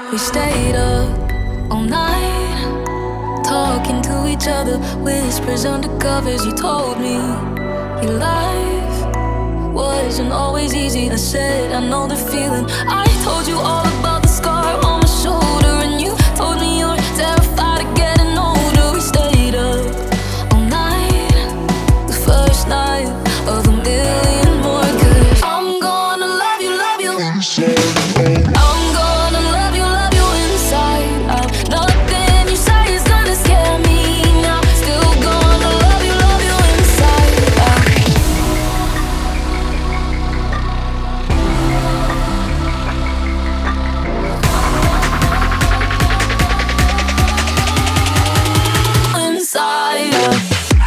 We stayed up all night, talking to each other, whispers under covers. You told me your life wasn't always easy. I said, I know the feeling. I told you all about the scar on my shoulder, and you told me you're terrified of getting older. We stayed up all night, the first night of a million more. 'Cause I'm gonna love you inside. I'm gonna love you inside out. Nothing you say is gonna scare me now. Still gonna love you inside out. Inside out.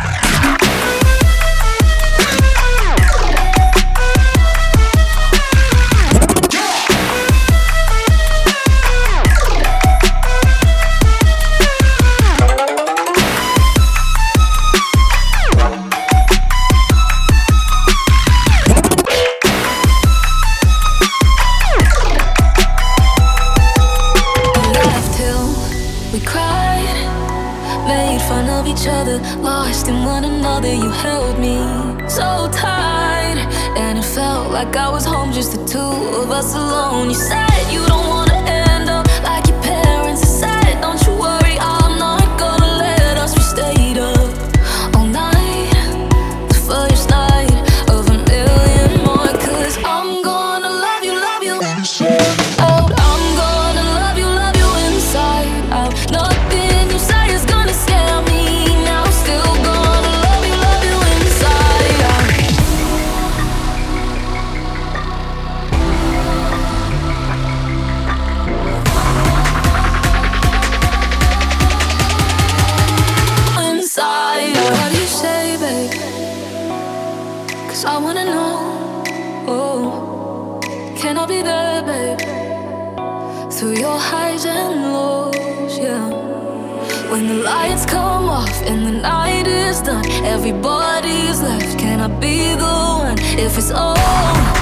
We cried, made fun of each other, lost in one another. You held me so tight, and it felt like I was home, just the two of us alone. You said you don't wanna end up like your parents. I said, don't you worry, I'm not gonna let us. We stayed up all night, the first night of a million more. 'Cause I'm gonna love you out. I'm gonna love you inside out. Nothing you say is gonna scare me now. Still gonna love you inside out. Inside out. What do you say, babe? 'Cause I wanna know. Oh, can I be there, babe? Through your highs and lows, yeah. When the lights come off and the night is done, everybody's left. Can I be the one if it's all?